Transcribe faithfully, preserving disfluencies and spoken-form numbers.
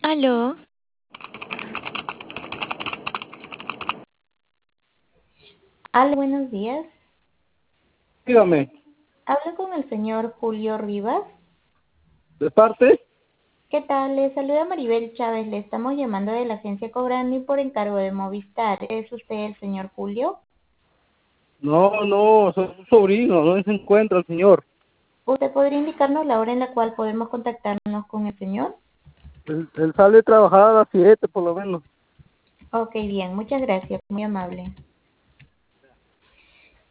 Aló, Hola, buenos días. Dígame, Hablo con el señor Julio Rivas. ¿de parte? ¿Qué tal? Le saluda Maribel Chávez. Le estamos llamando de la agencia Cobrani por encargo de Movistar. ¿Es usted el señor Julio? No, no, soy su sobrino, ¿dónde se encuentra el señor? ¿Usted podría indicarnos la hora en la cual podemos contactarnos con el señor? Él, él sale a trabajar a las siete por lo menos. Ok, bien. Muchas gracias. Muy amable.